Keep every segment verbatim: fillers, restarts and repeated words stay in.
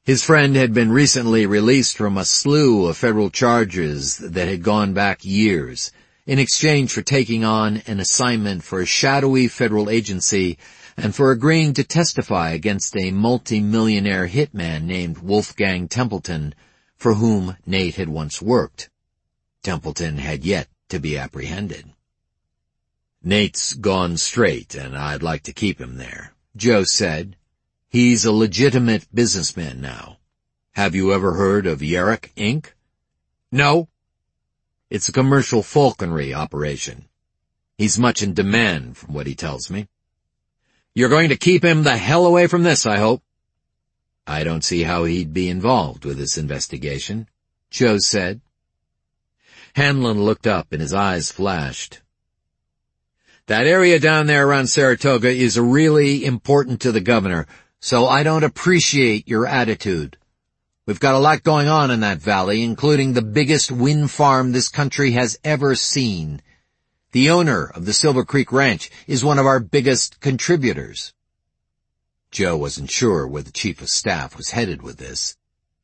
His friend had been recently released from a slew of federal charges that had gone back years, in exchange for taking on an assignment for a shadowy federal agency and for agreeing to testify against a multi-millionaire hitman named Wolfgang Templeton, for whom Nate had once worked. Templeton had yet to be apprehended. "Nate's gone straight, and I'd like to keep him there," Joe said. "He's a legitimate businessman now. Have you ever heard of Yerrick, Incorporated? "No." "It's a commercial falconry operation. He's much in demand, from what he tells me." "You're going to keep him the hell away from this, I hope." "I don't see how he'd be involved with this investigation," Joe said. Hanlon looked up and his eyes flashed. "That area down there around Saratoga is really important to the governor, so I don't appreciate your attitude. We've got a lot going on in that valley, including the biggest wind farm this country has ever seen. The owner of the Silver Creek Ranch is one of our biggest contributors." Joe wasn't sure where the chief of staff was headed with this.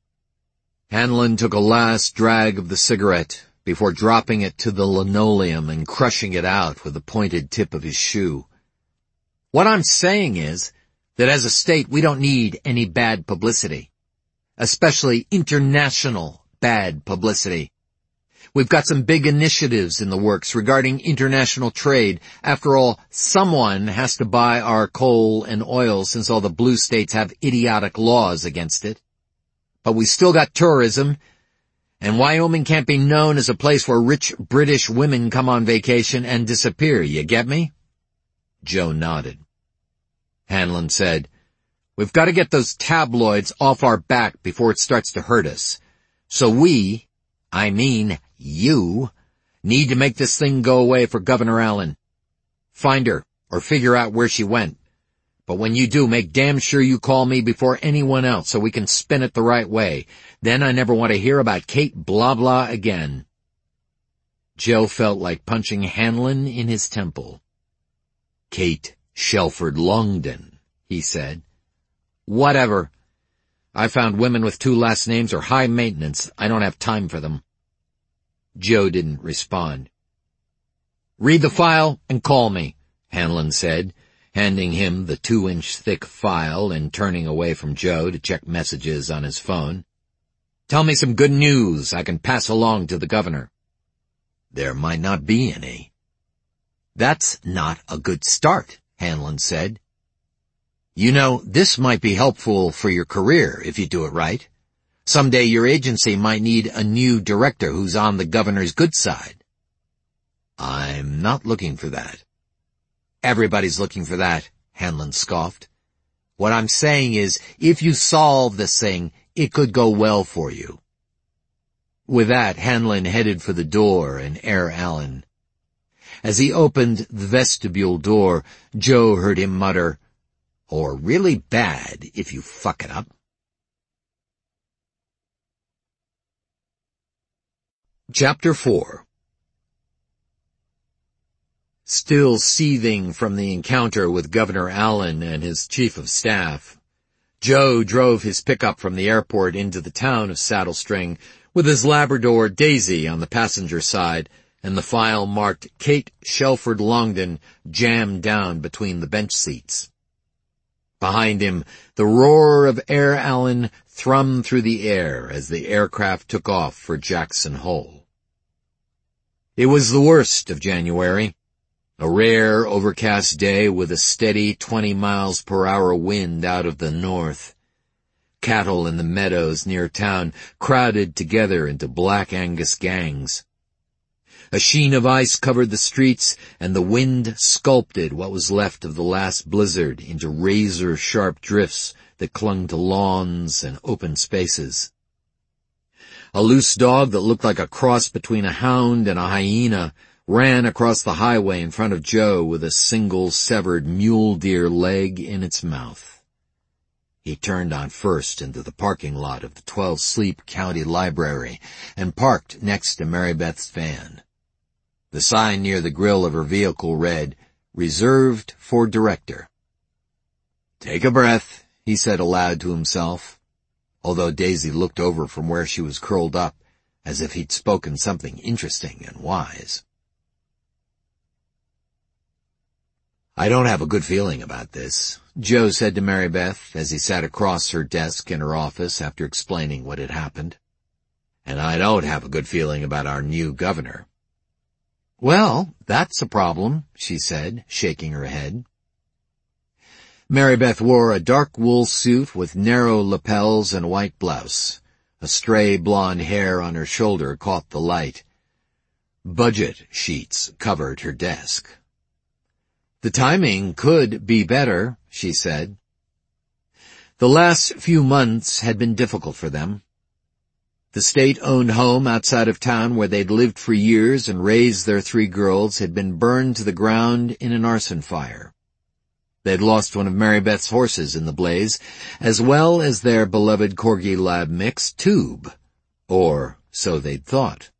Hanlon took a last drag of the cigarette before dropping it to the linoleum and crushing it out with the pointed tip of his shoe. "What I'm saying is that as a state we don't need any bad publicity, especially international bad publicity. We've got some big initiatives in the works regarding international trade. After all, someone has to buy our coal and oil since all the blue states have idiotic laws against it. But we still got tourism, and Wyoming can't be known as a place where rich British women come on vacation and disappear, you get me?" Joe nodded. Hanlon said, "We've got to get those tabloids off our back before it starts to hurt us. So we, I mean you, need to make this thing go away for Governor Allen. Find her, or figure out where she went. But when you do, make damn sure you call me before anyone else so we can spin it the right way. Then I never want to hear about Kate blah blah again." Joe felt like punching Hanlon in his temple. "Kate Shelford Longden," he said. "Whatever. I found women with two last names are high maintenance. I don't have time for them." Joe didn't respond. "Read the file and call me," Hanlon said, handing him the two-inch thick file and turning away from Joe to check messages on his phone. "Tell me some good news I can pass along to the governor." "There might not be any." "That's not a good start," Hanlon said. "You know, this might be helpful for your career if you do it right. Someday your agency might need a new director who's on the governor's good side." "I'm not looking for that." "Everybody's looking for that," Hanlon scoffed. "What I'm saying is, if you solve this thing, it could go well for you." With that, Hanlon headed for the door and Air Allen. As he opened the vestibule door, Joe heard him mutter, "Or really bad if you fuck it up." Chapter four. Still seething from the encounter with Governor Allen and his chief of staff, Joe drove his pickup from the airport into the town of Saddle String with his Labrador Daisy on the passenger side and the file marked Kate Shelford Longden jammed down between the bench seats. Behind him, the roar of Air Allen thrummed through the air as the aircraft took off for Jackson Hole. It was the worst of January, a rare overcast day with a steady twenty miles per hour wind out of the north. Cattle in the meadows near town crowded together into Black Angus gangs. A sheen of ice covered the streets, and the wind sculpted what was left of the last blizzard into razor-sharp drifts that clung to lawns and open spaces. A loose dog that looked like a cross between a hound and a hyena ran across the highway in front of Joe with a single severed mule deer leg in its mouth. He turned on first into the parking lot of the Twelve Sleep County Library and parked next to Mary Beth's van. The sign near the grill of her vehicle read, "Reserved for Director." "Take a breath," he said aloud to himself. although Daisy looked over from where she was curled up, as if he'd spoken something interesting and wise. "I don't have a good feeling about this," Joe said to Mary Beth as he sat across her desk in her office after explaining what had happened. "And I don't have a good feeling about our new governor." "Well, that's a problem," she said, shaking her head. Mary Beth wore a dark wool suit with narrow lapels and a white blouse. A stray blonde hair on her shoulder caught the light. Budget sheets covered her desk. "The timing could be better," she said. The last few months had been difficult for them. The state-owned home outside of town where they'd lived for years and raised their three girls had been burned to the ground in an arson fire. They'd lost one of Mary Beth's horses in the blaze, as well as their beloved Corgi Lab mix, Tube. Or so they'd thought.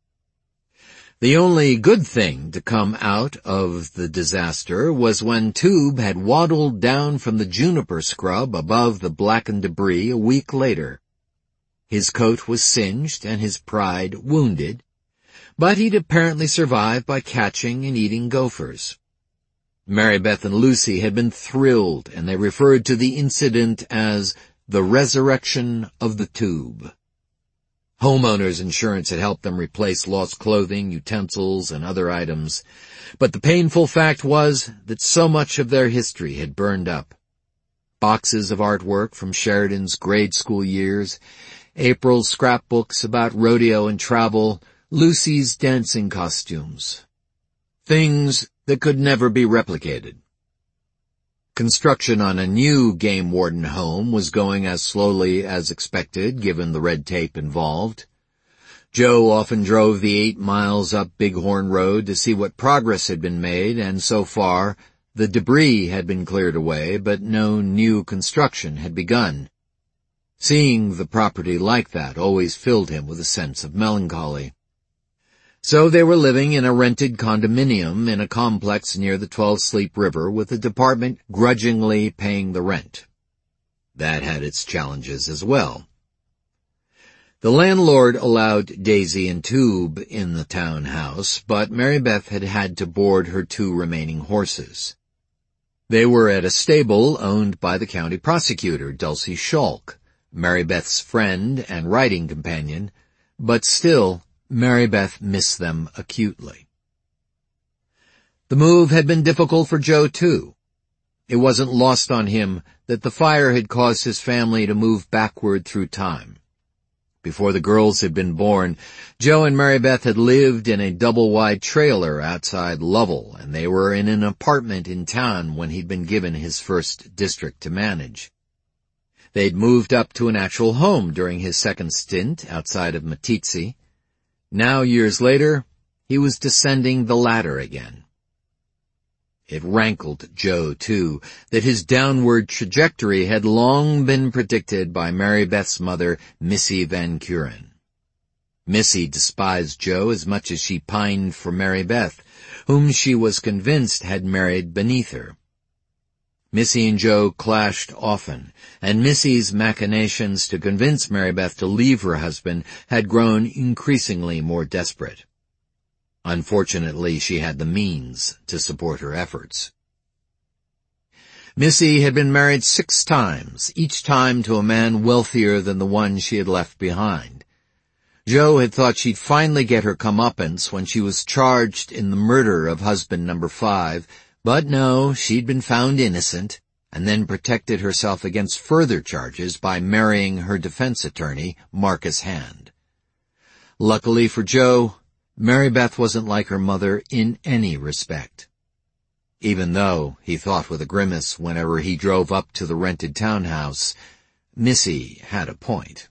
The only good thing to come out of the disaster was when Tube had waddled down from the juniper scrub above the blackened debris a week later. His coat was singed and his pride wounded, but he'd apparently survived by catching and eating gophers. Mary Beth and Lucy had been thrilled, and they referred to the incident as the resurrection of the Tube. Homeowners insurance had helped them replace lost clothing, utensils, and other items, but the painful fact was that so much of their history had burned up. Boxes of artwork from Sheridan's grade school years, April's scrapbooks about rodeo and travel, Lucy's dancing costumes. Things that could never be replicated. Construction on a new game warden home was going as slowly as expected, given the red tape involved. Joe often drove the eight miles up Bighorn Road to see what progress had been made, and so far, the debris had been cleared away, but no new construction had begun. Seeing the property like that always filled him with a sense of melancholy. So they were living in a rented condominium in a complex near the Twelve Sleep River, with the department grudgingly paying the rent. That had its challenges as well. The landlord allowed Daisy and Tube in the townhouse, but Mary Beth had had to board her two remaining horses. They were at a stable owned by the county prosecutor, Dulcie Schalk, Mary Beth's friend and riding companion, but still, Mary Beth missed them acutely. The move had been difficult for Joe, too. It wasn't lost on him that the fire had caused his family to move backward through time. Before the girls had been born, Joe and Mary Beth had lived in a double-wide trailer outside Lovell, and they were in an apartment in town when he'd been given his first district to manage. They'd moved up to an actual home during his second stint outside of Meeteetse. Now, years later, he was descending the ladder again. It rankled Joe, too, that his downward trajectory had long been predicted by Mary Beth's mother, Missy Van Kuren. Missy despised Joe as much as she pined for Mary Beth, whom she was convinced had married beneath her. Missy and Joe clashed often, and Missy's machinations to convince Mary Beth to leave her husband had grown increasingly more desperate. Unfortunately, she had the means to support her efforts. Missy had been married six times, each time to a man wealthier than the one she had left behind. Joe had thought she'd finally get her comeuppance when she was charged in the murder of husband number five, but no, she'd been found innocent, and then protected herself against further charges by marrying her defense attorney, Marcus Hand. Luckily for Joe, Mary Beth wasn't like her mother in any respect. Even though, he thought with a grimace whenever he drove up to the rented townhouse, Missy had a point.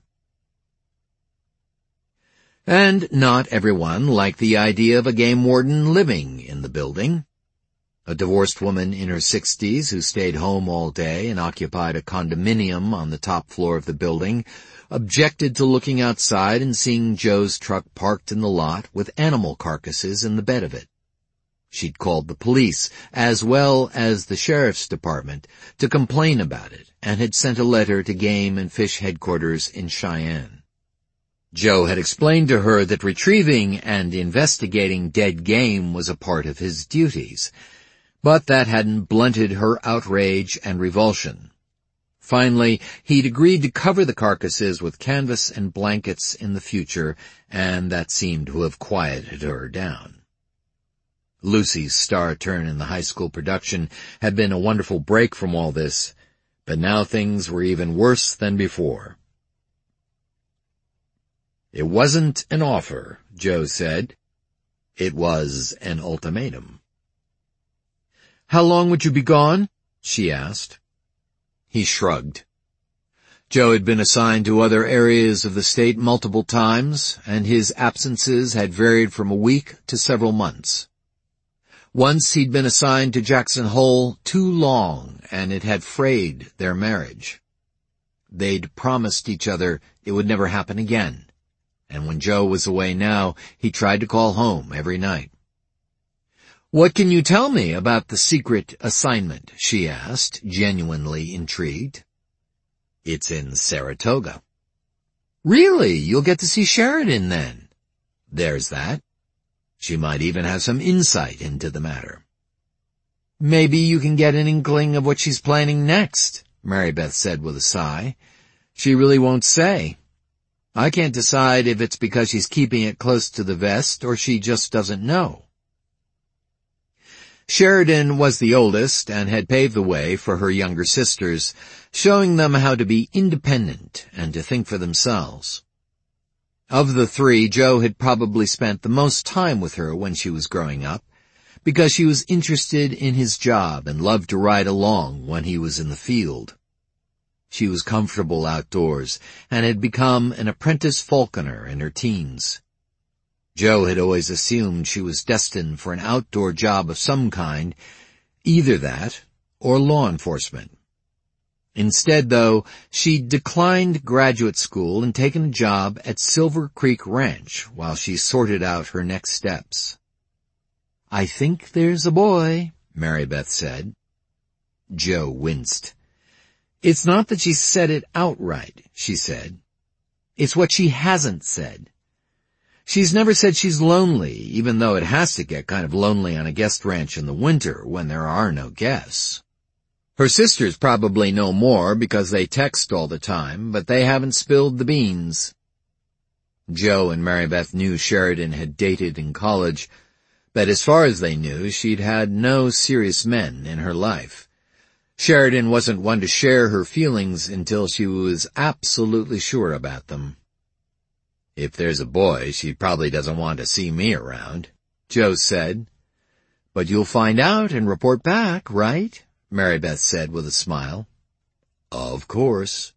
And not everyone liked the idea of a game warden living in the building. A divorced woman in her sixties who stayed home all day and occupied a condominium on the top floor of the building objected to looking outside and seeing Joe's truck parked in the lot with animal carcasses in the bed of it. She'd called the police, as well as the sheriff's department, to complain about it, and had sent a letter to Game and Fish headquarters in Cheyenne. Joe had explained to her that retrieving and investigating dead game was a part of his duties, but that hadn't blunted her outrage and revulsion. Finally, he'd agreed to cover the carcasses with canvas and blankets in the future, and that seemed to have quieted her down. Lucy's star turn in the high school production had been a wonderful break from all this, but now things were even worse than before. It wasn't an offer, Joe said. It was an ultimatum. How long would you be gone? She asked. He shrugged. Joe had been assigned to other areas of the state multiple times, and his absences had varied from a week to several months. Once he'd been assigned to Jackson Hole too long, and it had frayed their marriage. They'd promised each other it would never happen again, and when Joe was away now, he tried to call home every night. What can you tell me about the secret assignment? She asked, genuinely intrigued. It's in Saratoga. Really? You'll get to see Sheridan then. There's that. She might even have some insight into the matter. Maybe you can get an inkling of what she's planning next, Mary Beth said with a sigh. She really won't say. I can't decide if it's because she's keeping it close to the vest or she just doesn't know. Sheridan was the oldest and had paved the way for her younger sisters, showing them how to be independent and to think for themselves. Of the three, Joe had probably spent the most time with her when she was growing up, because she was interested in his job and loved to ride along when he was in the field. She was comfortable outdoors and had become an apprentice falconer in her teens. Joe had always assumed she was destined for an outdoor job of some kind, either that or law enforcement. Instead, though, she declined graduate school and taken a job at Silver Creek Ranch while she sorted out her next steps. I think there's a boy, Mary Beth said. Joe winced. It's not that she said it outright, she said. It's what she hasn't said. She's never said she's lonely, even though it has to get kind of lonely on a guest ranch in the winter when there are no guests. Her sisters probably know more because they text all the time, but they haven't spilled the beans. Joe and Mary Beth knew Sheridan had dated in college, but as far as they knew, she'd had no serious men in her life. Sheridan wasn't one to share her feelings until she was absolutely sure about them. If there's a boy, she probably doesn't want to see me around, Joe said. But you'll find out and report back, right? Mary Beth said with a smile. Of course.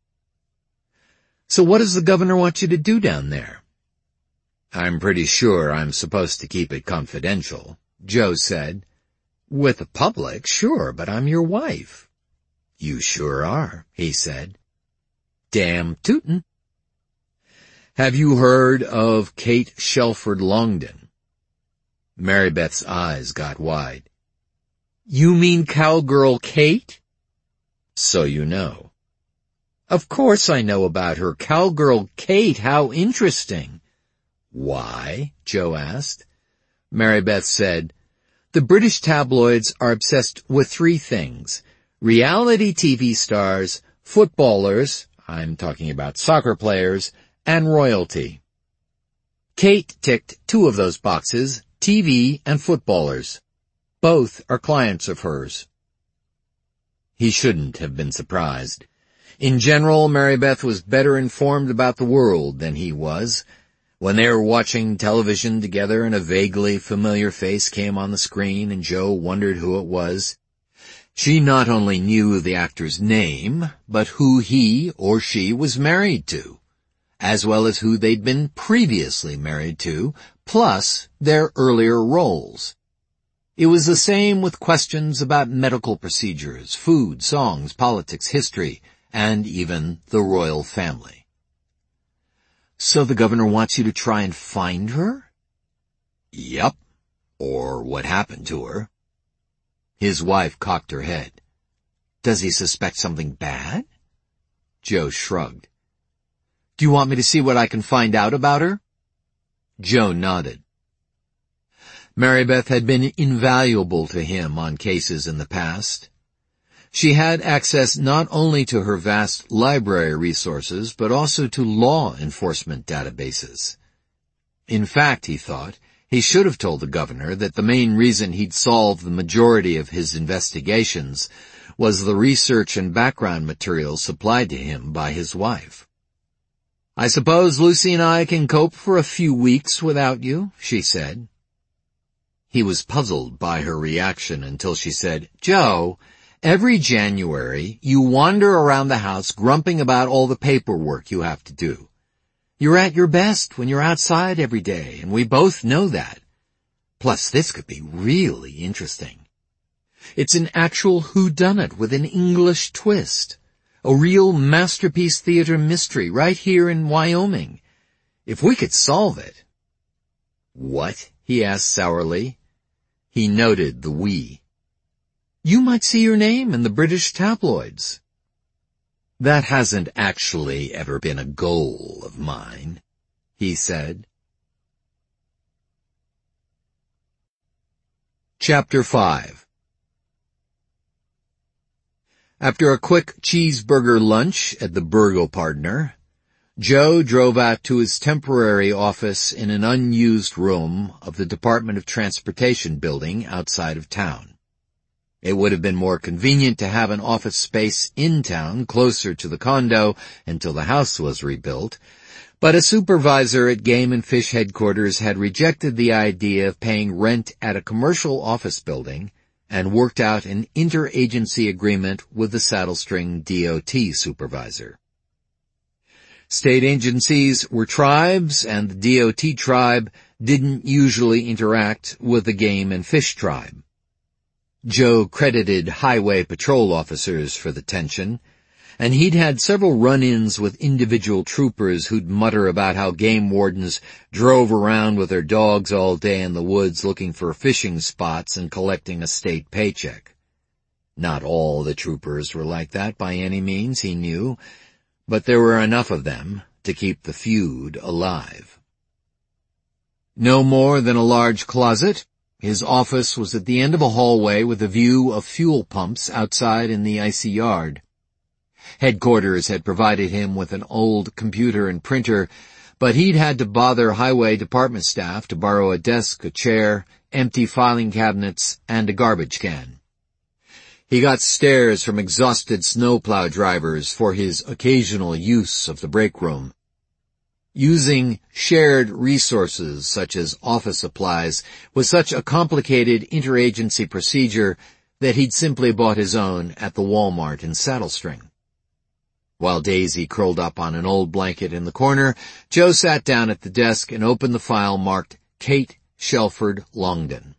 So what does the governor want you to do down there? I'm pretty sure I'm supposed to keep it confidential, Joe said. With the public, sure, but I'm your wife. You sure are, he said. Damn tootin'. Have you heard of Kate Shelford Longden? Mary Beth's eyes got wide. You mean Cowgirl Kate? So you know. Of course I know about her. Cowgirl Kate, how interesting. Why? Joe asked. Mary Beth said, the British tabloids are obsessed with three things. Reality T V stars, footballers, I'm talking about soccer players, and royalty. Kate ticked two of those boxes, T V and footballers. Both are clients of hers. He shouldn't have been surprised. In general, Mary Beth was better informed about the world than he was. When they were watching television together and a vaguely familiar face came on the screen and Joe wondered who it was, she not only knew the actor's name, but who he or she was married to, as well as who they'd been previously married to, plus their earlier roles. It was the same with questions about medical procedures, food, songs, politics, history, and even the royal family. So the governor wants you to try and find her? Yup. Or what happened to her. His wife cocked her head. Does he suspect something bad? Joe shrugged. Do you want me to see what I can find out about her? Joe nodded. Marybeth had been invaluable to him on cases in the past. She had access not only to her vast library resources, but also to law enforcement databases. In fact, he thought, he should have told the governor that the main reason he'd solved the majority of his investigations was the research and background material supplied to him by his wife. I suppose Lucy and I can cope for a few weeks without you, she said. He was puzzled by her reaction until she said, Joe, every January you wander around the house grumping about all the paperwork you have to do. You're at your best when you're outside every day, and we both know that. Plus, this could be really interesting. It's an actual whodunit with an English twist. A real masterpiece theater mystery right here in Wyoming. If we could solve it. What? He asked sourly. He noted the we. You might see your name in the British tabloids. That hasn't actually ever been a goal of mine, he said. Chapter five. After a quick cheeseburger lunch at the Burgle Partner, Joe drove out to his temporary office in an unused room of the Department of Transportation building outside of town. It would have been more convenient to have an office space in town closer to the condo until the house was rebuilt, but a supervisor at Game and Fish headquarters had rejected the idea of paying rent at a commercial office building and worked out an interagency agreement with the Saddle String D O T supervisor. State agencies were tribes, and the D O T tribe didn't usually interact with the Game and Fish tribe. Joe credited highway patrol officers for the tension, and he'd had several run-ins with individual troopers who'd mutter about how game wardens drove around with their dogs all day in the woods looking for fishing spots and collecting a state paycheck. Not all the troopers were like that by any means, he knew, but there were enough of them to keep the feud alive. No more than a large closet, his office was at the end of a hallway with a view of fuel pumps outside in the icy yard. Headquarters had provided him with an old computer and printer, but he'd had to bother highway department staff to borrow a desk, a chair, empty filing cabinets, and a garbage can. He got stares from exhausted snowplow drivers for his occasional use of the break room. Using shared resources such as office supplies was such a complicated interagency procedure that he'd simply bought his own at the Walmart in Saddle String. While Daisy curled up on an old blanket in the corner, Joe sat down at the desk and opened the file marked Kate Shelford Longden.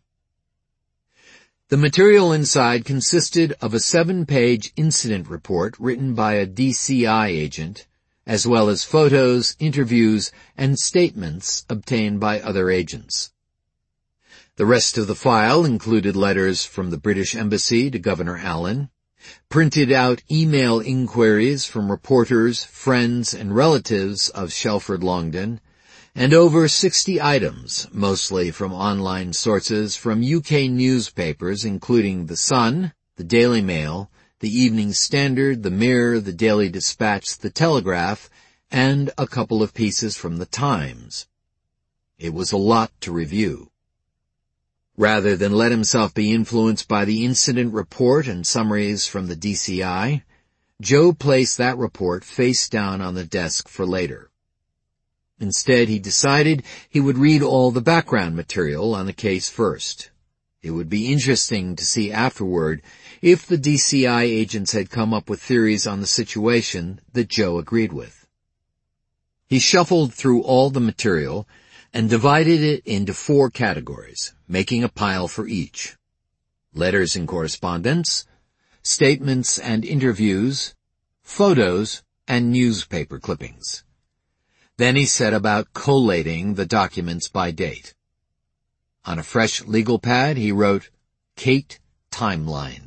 The material inside consisted of a seven-page incident report written by a D C I agent, as well as photos, interviews, and statements obtained by other agents. The rest of the file included letters from the British Embassy to Governor Allen, printed out email inquiries from reporters, friends, and relatives of Shelford Longden, and over sixty items, mostly from online sources from U K newspapers including The Sun, the Daily Mail, the Evening Standard, the Mirror, the Daily Dispatch, the Telegraph, and a couple of pieces from the Times. It was a lot to review. Rather than let himself be influenced by the incident report and summaries from the D C I, Joe placed that report face down on the desk for later. Instead, he decided he would read all the background material on the case first. It would be interesting to see afterward if the D C I agents had come up with theories on the situation that Joe agreed with. He shuffled through all the material and divided it into four categories, making a pile for each: letters and correspondence, statements and interviews, photos, and newspaper clippings. Then he set about collating the documents by date. On a fresh legal pad, he wrote, Kate Timeline.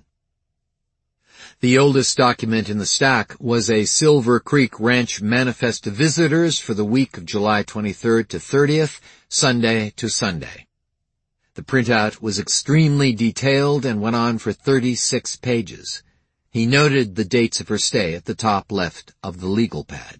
The oldest document in the stack was a Silver Creek Ranch manifest to visitors for the week of July twenty-third to thirtieth, Sunday to Sunday. The printout was extremely detailed and went on for thirty-six pages. He noted the dates of her stay at the top left of the legal pad.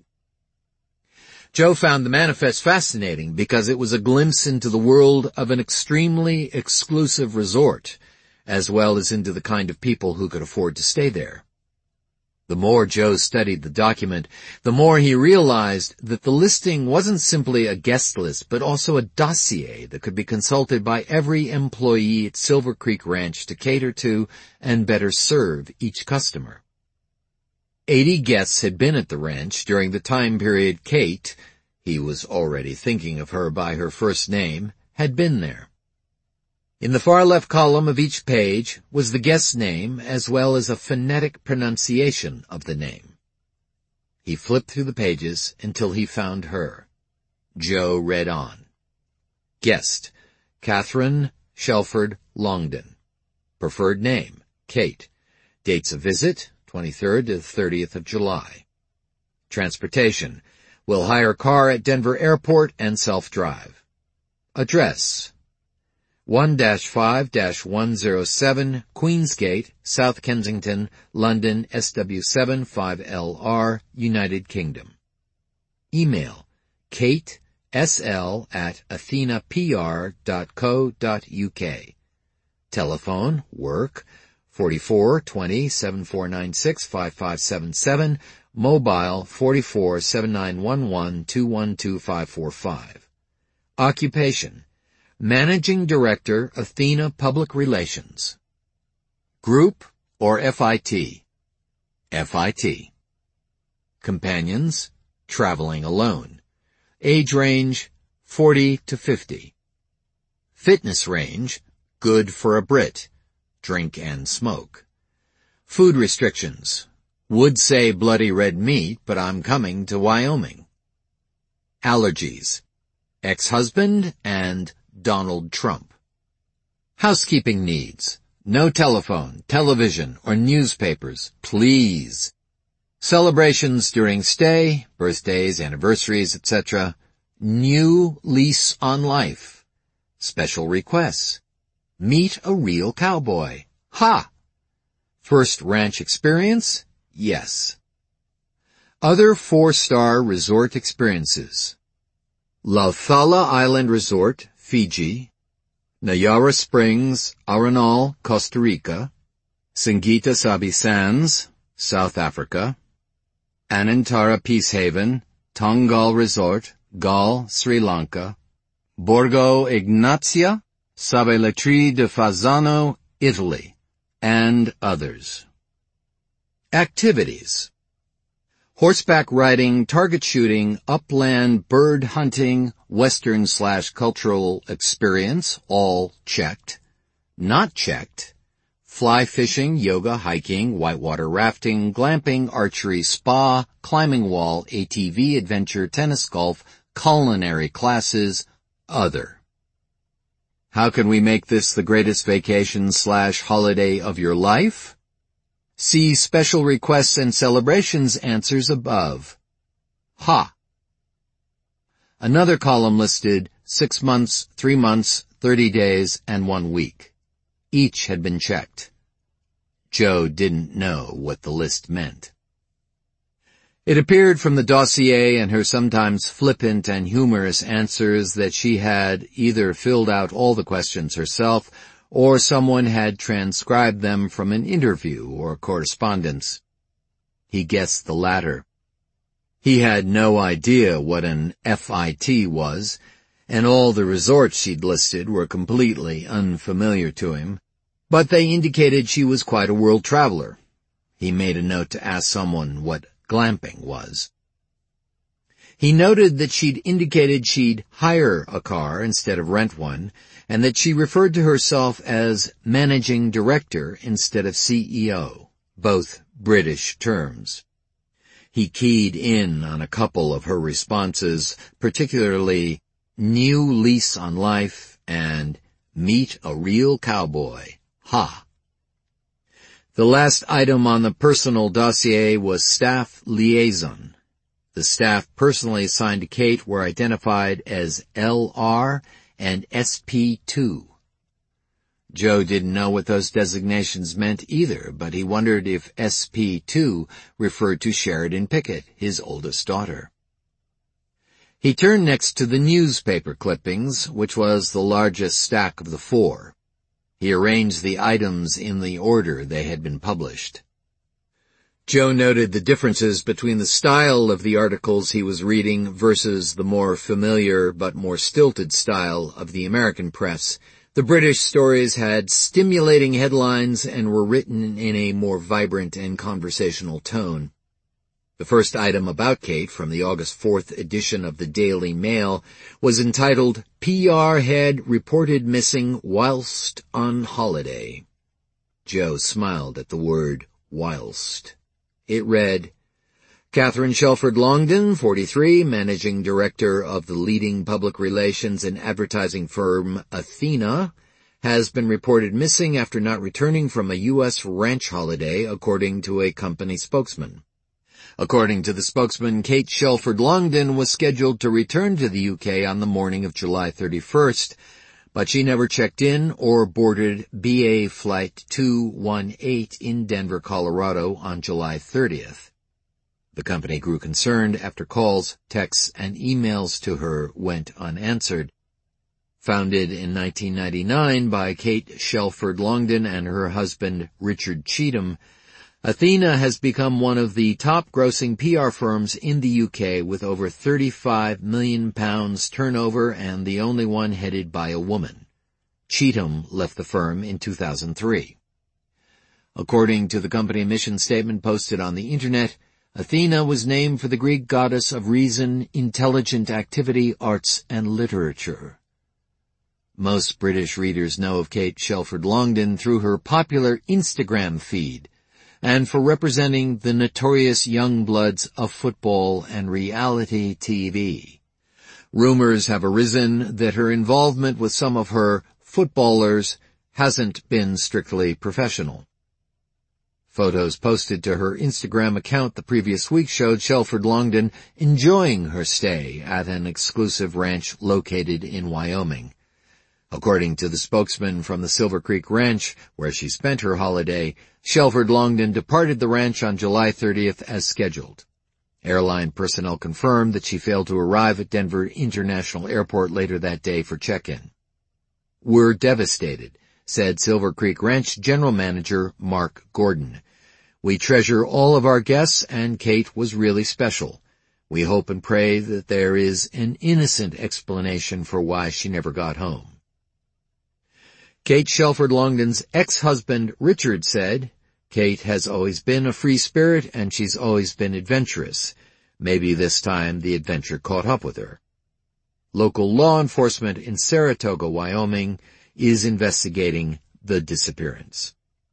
Joe found the manifest fascinating because it was a glimpse into the world of an extremely exclusive resort, as well as into the kind of people who could afford to stay there. The more Joe studied the document, the more he realized that the listing wasn't simply a guest list, but also a dossier that could be consulted by every employee at Silver Creek Ranch to cater to and better serve each customer. Eighty guests had been at the ranch during the time period Kate, he was already thinking of her by her first name, had been there. In the far left column of each page was the guest's name as well as a phonetic pronunciation of the name. He flipped through the pages until he found her. Joe read on. Guest, Catherine Shelford Longden. Preferred name, Kate. Dates of visit, twenty-third to thirtieth of July. Transportation, will hire car at Denver Airport and self-drive. Address, one dash five dash one oh seven Queensgate, South Kensington, London, S W seven five L R, United Kingdom. Email, Kate S L at athena p r dot co dot u k. Telephone, work, forty-four twenty, seven four nine six, five five seven seven, mobile, forty-four seven nine one one, two one two five four five. Occupation, Managing Director, Athena Public Relations. Group or F I T? F I T. Companions, traveling alone. Age range, forty to fifty. Fitness range, good for a Brit, drink and smoke. Food restrictions, would say bloody red meat, but I'm coming to Wyoming. Allergies, ex-husband and Donald Trump. Housekeeping needs, no telephone, television, or newspapers, please. Celebrations during stay, birthdays, anniversaries, et cetera. New lease on life. Special requests. Meet a real cowboy. Ha! First ranch experience? Yes. Other four-star resort experiences. Lauthala Island Resort, Fiji. Nayara Springs, Arenal, Costa Rica. Singita Sabi Sands, South Africa. Anantara Peace Haven, Tongal Resort, Galle, Sri Lanka. Borgo Ignazia, Saveletri de Fasano, Italy, and others. Activities. Horseback riding, target shooting, upland bird hunting, western slash cultural experience, all checked. Not checked. Fly fishing, yoga, hiking, whitewater rafting, glamping, archery, spa, climbing wall, A T V adventure, tennis, golf, culinary classes, other. How can we make this the greatest vacation slash holiday of your life? See special requests and celebrations answers above. Ha! Another column listed six months, three months, thirty days, and one week. Each had been checked. Joe didn't know what the list meant. It appeared from the dossier and her sometimes flippant and humorous answers that she had either filled out all the questions herself or someone had transcribed them from an interview or correspondence. He guessed the latter. He had no idea what an F I T was, and all the resorts she'd listed were completely unfamiliar to him, but they indicated she was quite a world traveler. He made a note to ask someone what glamping was. He noted that she'd indicated she'd hire a car instead of rent one, and that she referred to herself as managing director instead of C E O, both British terms. He keyed in on a couple of her responses, particularly new lease on life and Meet a real cowboy. Ha! The last item on the personal dossier was staff liaison. The staff personally assigned to Kate were identified as L R and S P two. Joe didn't know what those designations meant either, but he wondered if S P two referred to Sheridan Pickett, his oldest daughter. He turned next to the newspaper clippings, which was the largest stack of the four. He arranged the items in the order they had been published. Joe noted the differences between the style of the articles he was reading versus the more familiar but more stilted style of the American press. The British stories had stimulating headlines and were written in a more vibrant and conversational tone. The first item about Kate from the August fourth edition of the Daily Mail was entitled, P R Head Reported Missing Whilst on Holiday. Joe smiled at the word whilst. It read, Catherine Shelford Longden, forty-three, managing director of the leading public relations and advertising firm Athena, has been reported missing after not returning from a U S ranch holiday, according to a company spokesman. According to the spokesman, Kate Shelford Longden was scheduled to return to the U K on the morning of July thirty-first, but she never checked in or boarded B A Flight two one eight in Denver, Colorado on July thirtieth. The company grew concerned after calls, texts, and emails to her went unanswered. Founded in nineteen ninety-nine by Kate Shelford Longden and her husband Richard Cheatham, Athena has become one of the top-grossing P R firms in the U K with over thirty-five million pounds turnover and the only one headed by a woman. Cheatham left the firm in two thousand three. According to the company mission statement posted on the Internet, Athena was named for the Greek goddess of reason, intelligent activity, arts, and literature. Most British readers know of Kate Shelford Longden through her popular Instagram feed, and for representing the notorious young bloods of football and reality T V. Rumors have arisen that her involvement with some of her footballers hasn't been strictly professional. Photos posted to her Instagram account the previous week showed Shelford Longden enjoying her stay at an exclusive ranch located in Wyoming. According to the spokesman from the Silver Creek Ranch, where she spent her holiday, Shelford Longden departed the ranch on July thirtieth as scheduled. Airline personnel confirmed that she failed to arrive at Denver International Airport later that day for check-in. We're devastated, said Silver Creek Ranch General Manager Mark Gordon. We treasure all of our guests, and Kate was really special. We hope and pray that there is an innocent explanation for why she never got home. Kate Shelford Longden's ex-husband Richard said, Kate has always been a free spirit and she's always been adventurous. Maybe this time the adventure caught up with her. Local law enforcement in Saratoga, Wyoming, is investigating the disappearance.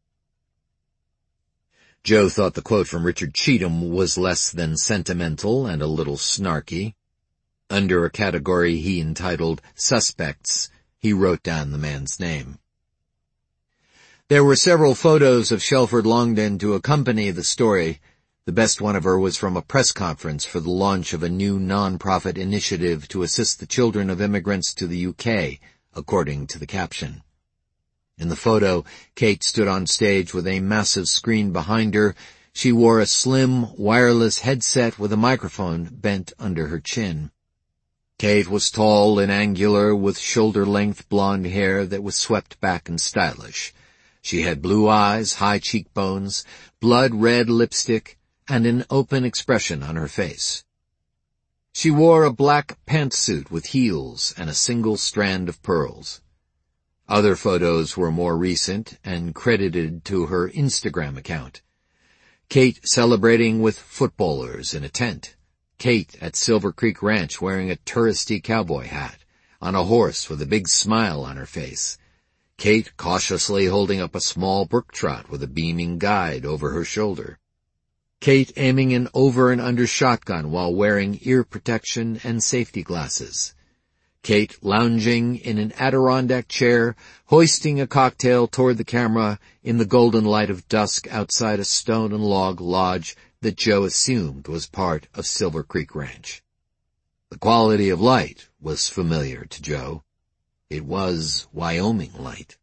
Joe thought the quote from Richard Cheatham was less than sentimental and a little snarky. Under a category he entitled Suspects, he wrote down the man's name. There were several photos of Shelford Longden to accompany the story. The best one of her was from a press conference for the launch of a new non-profit initiative to assist the children of immigrants to the U K, according to the caption. In the photo, Kate stood on stage with a massive screen behind her. She wore a slim, wireless headset with a microphone bent under her chin. Kate was tall and angular, with shoulder-length blonde hair that was swept back and stylish. She had blue eyes, high cheekbones, blood-red lipstick, and an open expression on her face. She wore a black pantsuit with heels and a single strand of pearls. Other photos were more recent and credited to her Instagram account. Kate celebrating with footballers in a tent. Kate at Silver Creek Ranch wearing a touristy cowboy hat, on a horse with a big smile on her face. Kate cautiously holding up a small brook trout with a beaming guide over her shoulder. Kate aiming an over and under shotgun while wearing ear protection and safety glasses. Kate lounging in an Adirondack chair, hoisting a cocktail toward the camera in the golden light of dusk outside a stone and log lodge that Joe assumed was part of Silver Creek Ranch. The quality of light was familiar to Joe. It was Wyoming light.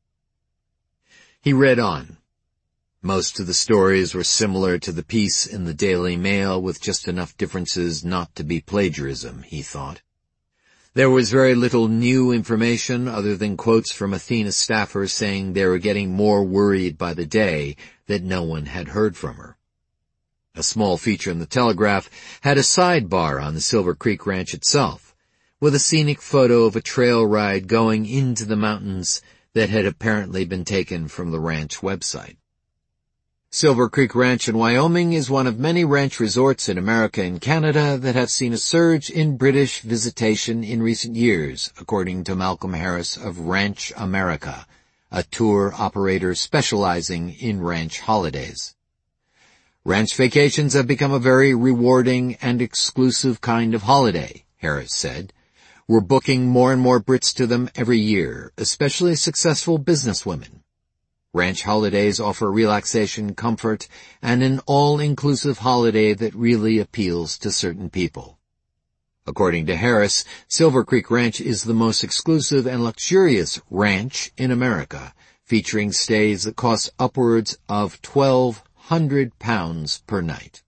He read on. Most of the stories were similar to the piece in the Daily Mail, with just enough differences not to be plagiarism, he thought. There was very little new information other than quotes from Athena staffers saying they were getting more worried by the day that no one had heard from her. A small feature in the Telegraph had a sidebar on the Silver Creek Ranch itself, with a scenic photo of a trail ride going into the mountains that had apparently been taken from the ranch website. Silver Creek Ranch in Wyoming is one of many ranch resorts in America and Canada that have seen a surge in British visitation in recent years, according to Malcolm Harris of Ranch America, a tour operator specializing in ranch holidays. Ranch vacations have become a very rewarding and exclusive kind of holiday, Harris said. We're booking more and more Brits to them every year, especially successful businesswomen. Ranch holidays offer relaxation, comfort, and an all-inclusive holiday that really appeals to certain people. According to Harris, Silver Creek Ranch is the most exclusive and luxurious ranch in America, featuring stays that cost upwards of twelve hundred pounds per night.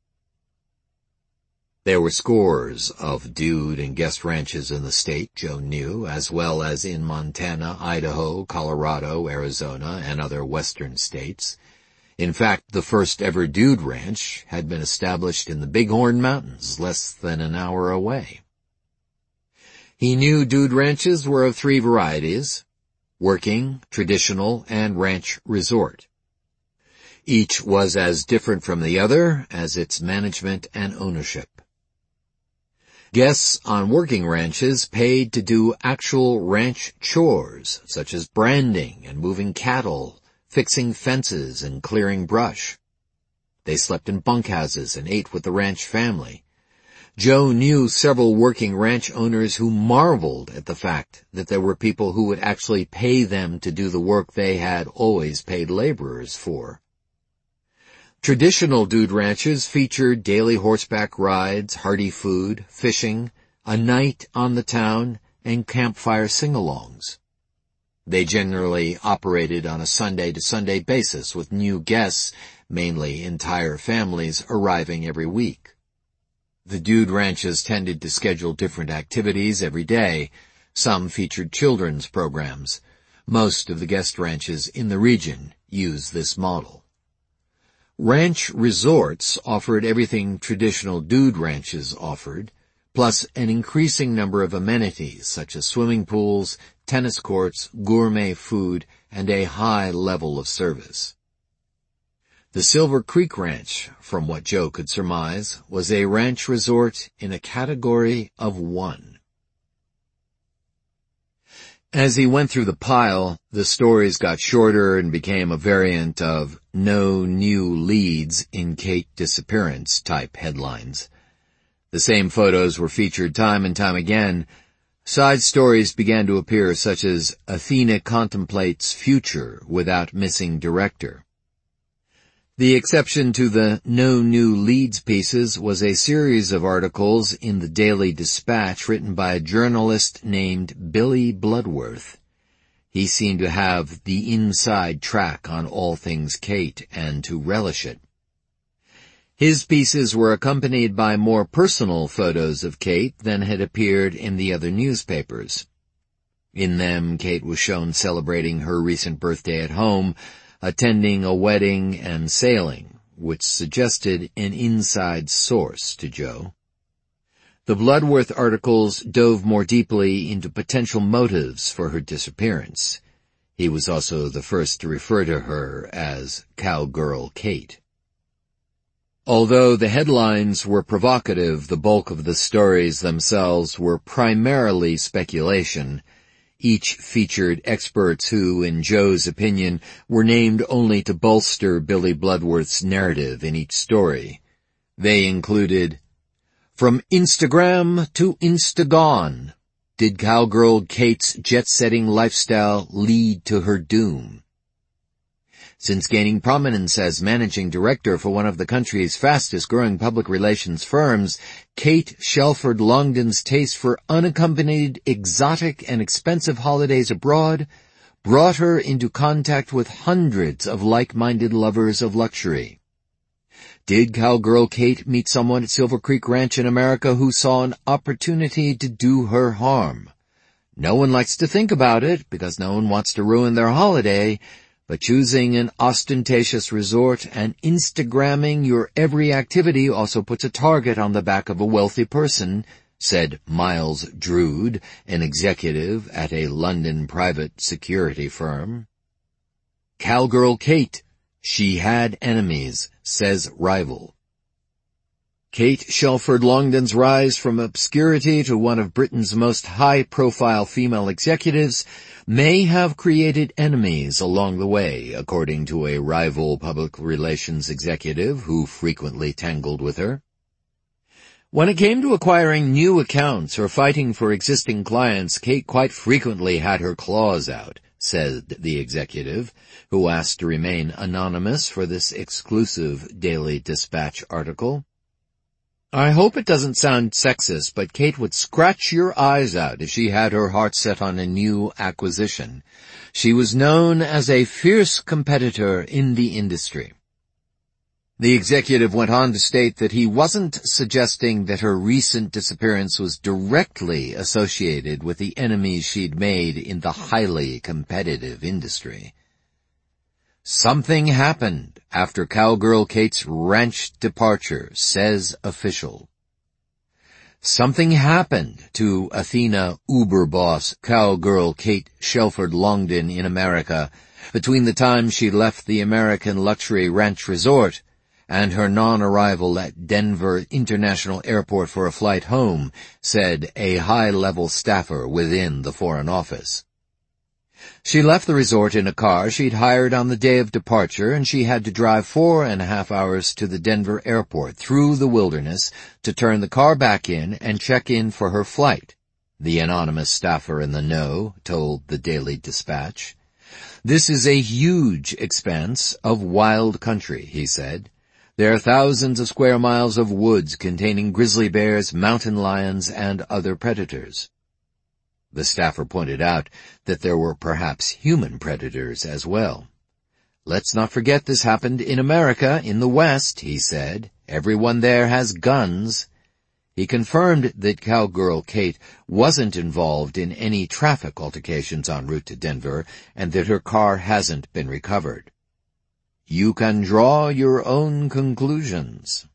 There were scores of dude and guest ranches in the state, Joe knew, as well as in Montana, Idaho, Colorado, Arizona, and other western states. In fact, the first ever dude ranch had been established in the Bighorn Mountains, less than an hour away. He knew dude ranches were of three varieties: working, traditional, and ranch resort. Each was as different from the other as its management and ownership. Guests on working ranches paid to do actual ranch chores, such as branding and moving cattle, fixing fences and clearing brush. They slept in bunkhouses and ate with the ranch family. Joe knew several working ranch owners who marveled at the fact that there were people who would actually pay them to do the work they had always paid laborers for. Traditional dude ranches featured daily horseback rides, hearty food, fishing, a night on the town, and campfire sing-alongs. They generally operated on a Sunday-to-Sunday basis, with new guests, mainly entire families, arriving every week. The dude ranches tended to schedule different activities every day. Some featured children's programs. Most of the guest ranches in the region use this model. Ranch resorts offered everything traditional dude ranches offered, plus an increasing number of amenities such as swimming pools, tennis courts, gourmet food, and a high level of service. The Silver Creek Ranch, from what Joe could surmise, was a ranch resort in a category of one. As he went through the pile, the stories got shorter and became a variant of "No New Leads in Kate Disappearance" type headlines. The same photos were featured time and time again. Side stories began to appear, such as "Athena Contemplates Future Without Missing Director." The exception to the No New Leads pieces was a series of articles in the Daily Dispatch written by a journalist named Billy Bloodworth. He seemed to have the inside track on all things Kate and to relish it. His pieces were accompanied by more personal photos of Kate than had appeared in the other newspapers. In them, Kate was shown celebrating her recent birthday at home, attending a wedding and sailing, which suggested an inside source to Joe. The Bloodworth articles dove more deeply into potential motives for her disappearance. He was also the first to refer to her as Cowgirl Kate. Although the headlines were provocative, the bulk of the stories themselves were primarily speculation. Each featured experts who, in Joe's opinion, were named only to bolster Billy Bloodworth's narrative in each story. They included, "From Instagram to Instagone, did cowgirl Kate's jet-setting lifestyle lead to her doom? Since gaining prominence as managing director for one of the country's fastest-growing public relations firms, Kate Shelford Longden's taste for unaccompanied, exotic, and expensive holidays abroad brought her into contact with hundreds of like-minded lovers of luxury. Did cowgirl Kate meet someone at Silver Creek Ranch in America who saw an opportunity to do her harm? No one likes to think about it because no one wants to ruin their holiday, but choosing an ostentatious resort and Instagramming your every activity also puts a target on the back of a wealthy person, said Miles Drood, an executive at a London private security firm. Cowgirl Kate, she had enemies, says rival. Kate Shelford Longden's rise from obscurity to one of Britain's most high-profile female executives may have created enemies along the way, according to a rival public relations executive who frequently tangled with her. When it came to acquiring new accounts or fighting for existing clients, Kate quite frequently had her claws out, said the executive, who asked to remain anonymous for this exclusive Daily Dispatch article. I hope it doesn't sound sexist, but Kate would scratch your eyes out if she had her heart set on a new acquisition. She was known as a fierce competitor in the industry. The executive went on to state that he wasn't suggesting that her recent disappearance was directly associated with the enemies she'd made in the highly competitive industry. Something happened after cowgirl Kate's ranch departure, says official. Something happened to Athena Uber boss cowgirl Kate Shelford Longden in America between the time she left the American luxury ranch resort and her non-arrival at Denver International Airport for a flight home, said a high-level staffer within the Foreign Office. She left the resort in a car she'd hired on the day of departure, and she had to drive four and a half hours to the Denver airport through the wilderness to turn the car back in and check in for her flight, the anonymous staffer in the know told the Daily Dispatch. This is a huge expanse of wild country, he said. There are thousands of square miles of woods containing grizzly bears, mountain lions, and other predators. The staffer pointed out that there were perhaps human predators as well. Let's not forget this happened in America, in the West, he said. Everyone there has guns. He confirmed that cowgirl Kate wasn't involved in any traffic altercations en route to Denver and that her car hasn't been recovered. You can draw your own conclusions.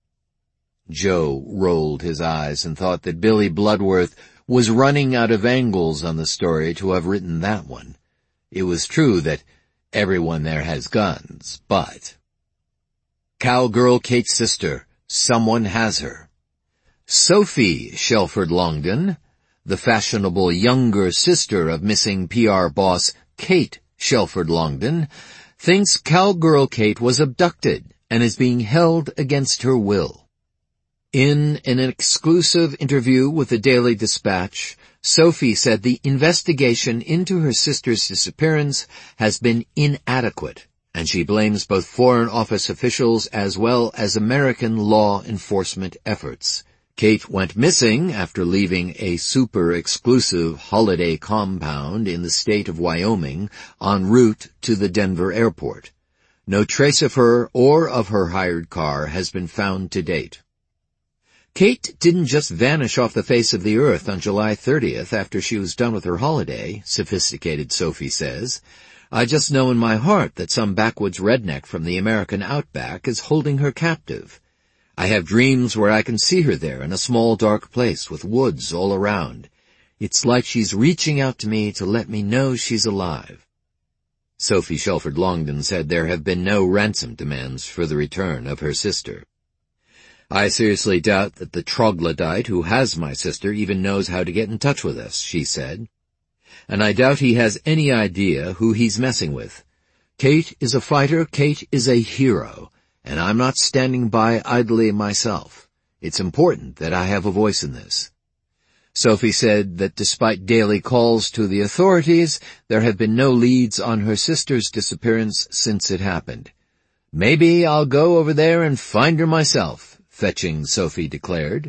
Joe rolled his eyes and thought that Billy Bloodworth was running out of angles on the story to have written that one. It was true that everyone there has guns, but... Cowgirl Kate's sister, someone has her. Sophie Shelford Longden, the fashionable younger sister of missing P R boss Kate Shelford Longden, thinks cowgirl Kate was abducted and is being held against her will. In an exclusive interview with the Daily Dispatch, Sophie said the investigation into her sister's disappearance has been inadequate, and she blames both Foreign Office officials as well as American law enforcement efforts. Kate went missing after leaving a super-exclusive holiday compound in the state of Wyoming en route to the Denver airport. No trace of her or of her hired car has been found to date. Kate didn't just vanish off the face of the earth on July thirtieth after she was done with her holiday, sophisticated Sophie says. I just know in my heart that some backwoods redneck from the American outback is holding her captive. I have dreams where I can see her there in a small dark place with woods all around. It's like she's reaching out to me to let me know she's alive. Sophie Shelford Longden said there have been no ransom demands for the return of her sister. I seriously doubt that the troglodyte who has my sister even knows how to get in touch with us, she said. And I doubt he has any idea who he's messing with. Kate is a fighter, Kate is a hero, and I'm not standing by idly myself. It's important that I have a voice in this. Sophie said that despite daily calls to the authorities, there have been no leads on her sister's disappearance since it happened. "Maybe I'll go over there and find her myself," fetching Sophie declared.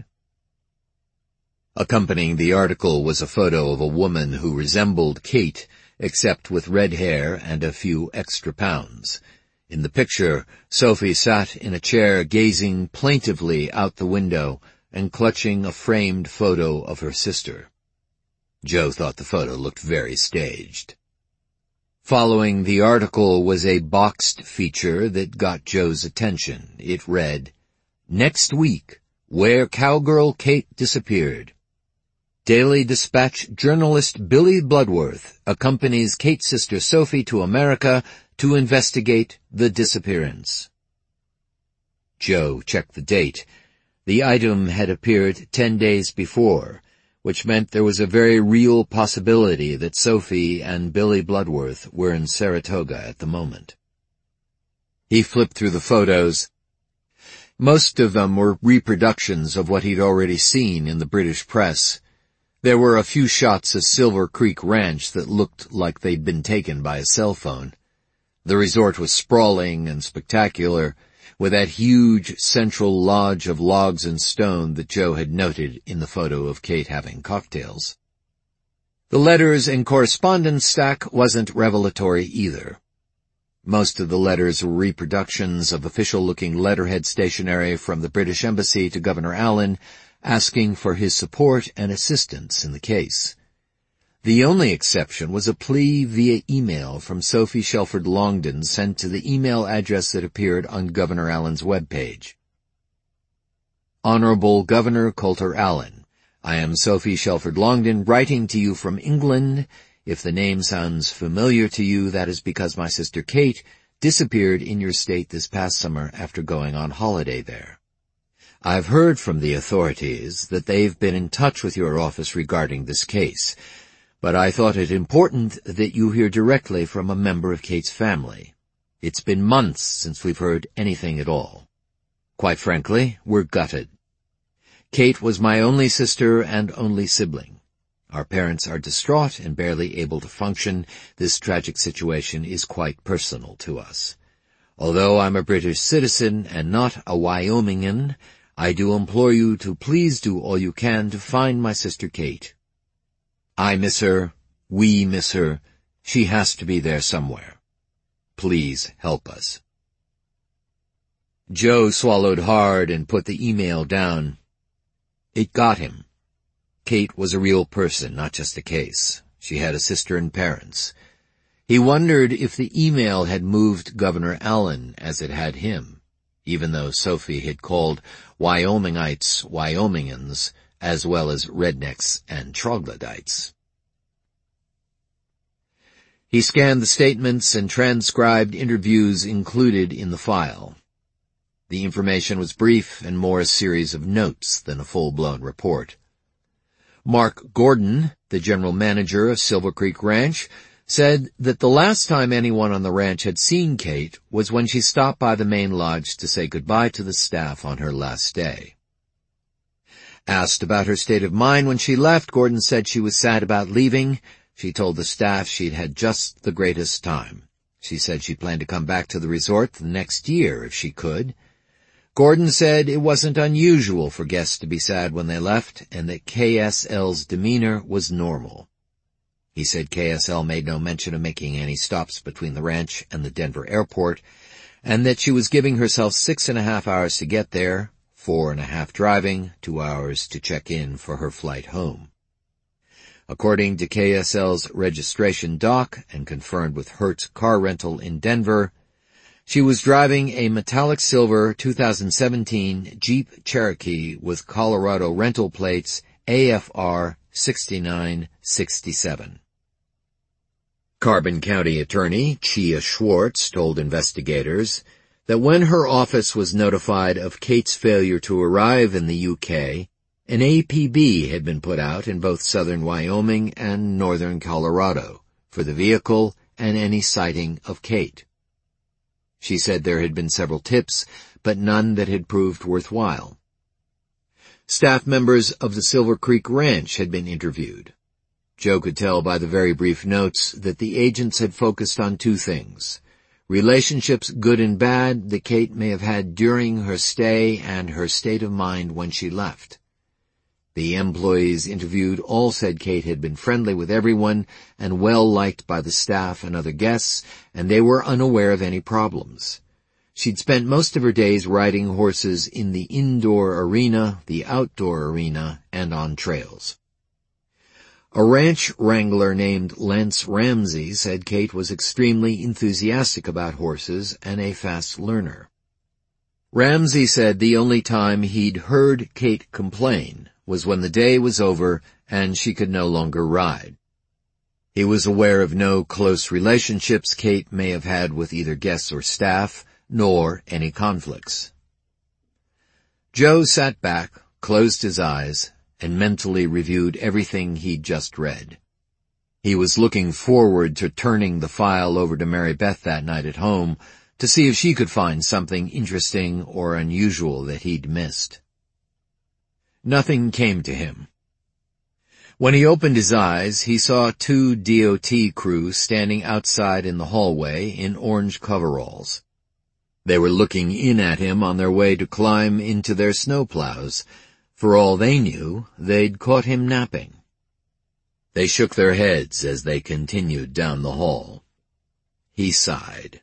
Accompanying the article was a photo of a woman who resembled Kate, except with red hair and a few extra pounds. In the picture, Sophie sat in a chair gazing plaintively out the window and clutching a framed photo of her sister. Joe thought the photo looked very staged. Following the article was a boxed feature that got Joe's attention. It read, "Next week, where cowgirl Kate disappeared. Daily Dispatch journalist Billy Bloodworth accompanies Kate's sister Sophie to America to investigate the disappearance." Joe checked the date. The item had appeared ten days before, which meant there was a very real possibility that Sophie and Billy Bloodworth were in Saratoga at the moment. He flipped through the photos. Most of them were reproductions of what he'd already seen in the British press. There were a few shots of Silver Creek Ranch that looked like they'd been taken by a cell phone. The resort was sprawling and spectacular, with that huge central lodge of logs and stone that Joe had noted in the photo of Kate having cocktails. The letters and correspondence stack wasn't revelatory either. Most of the letters were reproductions of official-looking letterhead stationery from the British Embassy to Governor Allen, asking for his support and assistance in the case. The only exception was a plea via email from Sophie Shelford Longden sent to the email address that appeared on Governor Allen's webpage. Honorable Governor Coulter Allen, I am Sophie Shelford Longden writing to you from England. If the name sounds familiar to you, that is because my sister Kate disappeared in your state this past summer after going on holiday there. I've heard from the authorities that they've been in touch with your office regarding this case, but I thought it important that you hear directly from a member of Kate's family. It's been months since we've heard anything at all. Quite frankly, we're gutted. Kate was my only sister and only sibling. Our parents are distraught and barely able to function. This tragic situation is quite personal to us. Although I'm a British citizen and not a Wyomingian, I do implore you to please do all you can to find my sister Kate. I miss her. We miss her. She has to be there somewhere. Please help us. Joe swallowed hard and put the email down. It got him. Kate was a real person, not just a case. She had a sister and parents. He wondered if the email had moved Governor Allen as it had him, even though Sophie had called Wyomingites Wyomingans, as well as rednecks and troglodytes. He scanned the statements and transcribed interviews included in the file. The information was brief and more a series of notes than a full-blown report. Mark Gordon, the general manager of Silver Creek Ranch, said that the last time anyone on the ranch had seen Kate was when she stopped by the main lodge to say goodbye to the staff on her last day. Asked about her state of mind when she left, Gordon said she was sad about leaving. She told the staff she'd had just the greatest time. She said she planned to come back to the resort the next year if she could. Gordon said it wasn't unusual for guests to be sad when they left, and that K S L's demeanor was normal. He said K S L made no mention of making any stops between the ranch and the Denver airport, and that she was giving herself six and a half hours to get there, four and a half driving, two hours to check in for her flight home. According to K S L's registration doc, and confirmed with Hertz Car Rental in Denver, she was driving a metallic silver two thousand seventeen Jeep Cherokee with Colorado rental plates A F R sixty-nine sixty-seven. Carbon County Attorney Chia Schwartz told investigators that when her office was notified of Kate's failure to arrive in the U K, an A P B had been put out in both southern Wyoming and northern Colorado for the vehicle and any sighting of Kate. She said there had been several tips, but none that had proved worthwhile. Staff members of the Silver Creek Ranch had been interviewed. Joe could tell by the very brief notes that the agents had focused on two things: relationships, good and bad, that Kate may have had during her stay and her state of mind when she left. The employees interviewed all said Kate had been friendly with everyone and well liked by the staff and other guests, and they were unaware of any problems. She'd spent most of her days riding horses in the indoor arena, the outdoor arena, and on trails. A ranch wrangler named Lance Ramsey said Kate was extremely enthusiastic about horses and a fast learner. Ramsey said the only time he'd heard Kate complain was when the day was over and she could no longer ride. He was aware of no close relationships Kate may have had with either guests or staff, nor any conflicts. Joe sat back, closed his eyes, and mentally reviewed everything he'd just read. He was looking forward to turning the file over to Mary Beth that night at home to see if she could find something interesting or unusual that he'd missed. Nothing came to him. When he opened his eyes, he saw two D O T crews standing outside in the hallway in orange coveralls. They were looking in at him on their way to climb into their snowplows. For all they knew, they'd caught him napping. They shook their heads as they continued down the hall. He sighed.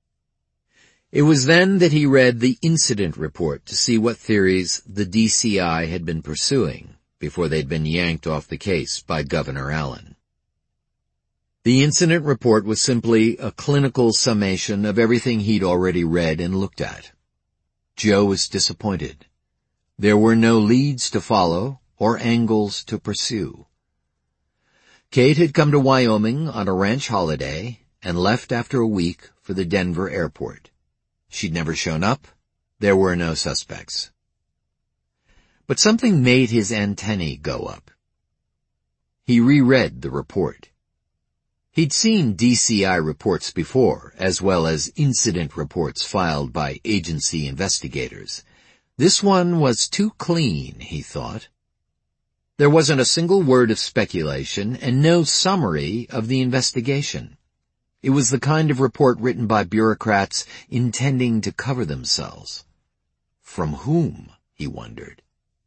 It was then that he read the incident report to see what theories the D C I had been pursuing before they'd been yanked off the case by Governor Allen. The incident report was simply a clinical summation of everything he'd already read and looked at. Joe was disappointed. There were no leads to follow or angles to pursue. Kate had come to Wyoming on a ranch holiday and left after a week for the Denver airport. She'd never shown up. There were no suspects. But something made his antennae go up. He reread the report. He'd seen D C I reports before, as well as incident reports filed by agency investigators. This one was too clean, he thought. There wasn't a single word of speculation and no summary of the investigation. It was the kind of report written by bureaucrats intending to cover themselves. From whom, he wondered.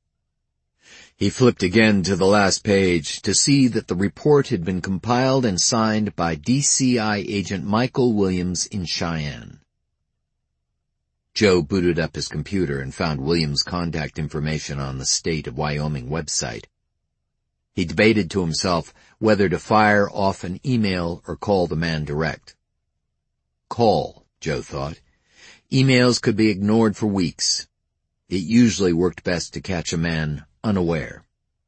He flipped again to the last page to see that the report had been compiled and signed by D C I agent Michael Williams in Cheyenne. Joe booted up his computer and found Williams' contact information on the State of Wyoming website. He debated to himself whether to fire off an email or call the man direct. Call, Joe thought. Emails could be ignored for weeks. It usually worked best to catch a man unaware.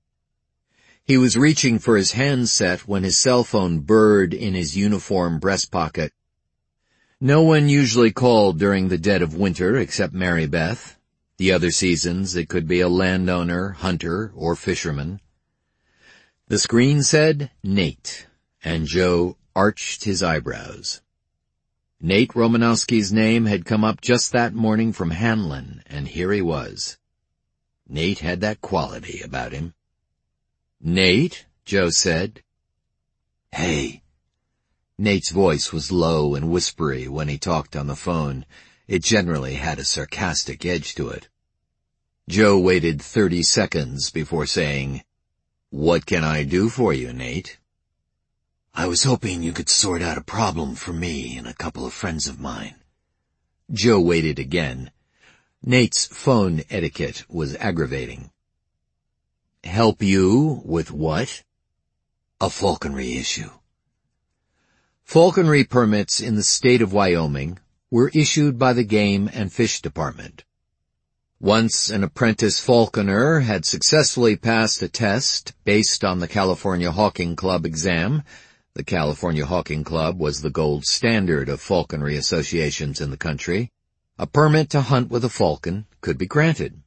He was reaching for his handset when his cell phone burred in his uniform breast pocket. No one usually called during the dead of winter except Mary Beth. The other seasons it could be a landowner, hunter, or fisherman. The screen said, Nate, and Joe arched his eyebrows. Nate Romanowski's name had come up just that morning from Hanlon, and here he was. Nate had that quality about him. Nate, Joe said. Hey. Nate's voice was low and whispery when he talked on the phone. It generally had a sarcastic edge to it. Joe waited thirty seconds before saying, What can I do for you, Nate? I was hoping you could sort out a problem for me and a couple of friends of mine. Joe waited again. Nate's phone etiquette was aggravating. Help you with what? A falconry issue. Falconry permits in the state of Wyoming were issued by the Game and Fish Department. Once an apprentice falconer had successfully passed a test based on the California Hawking Club exam. The California Hawking Club was the gold standard of falconry associations in the country. A permit to hunt with a falcon could be granted.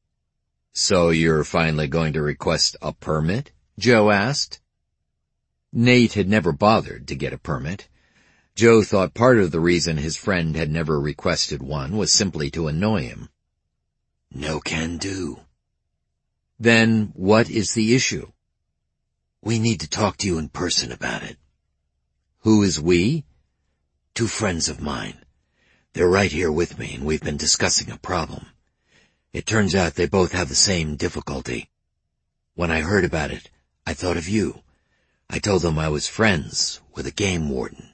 So you're finally going to request a permit? Joe asked. Nate had never bothered to get a permit. Joe thought part of the reason his friend had never requested one was simply to annoy him. No can do. Then what is the issue? We need to talk to you in person about it. Who is we? Two friends of mine. They're right here with me, and we've been discussing a problem. It turns out they both have the same difficulty. When I heard about it, I thought of you. I told them I was friends with a game warden.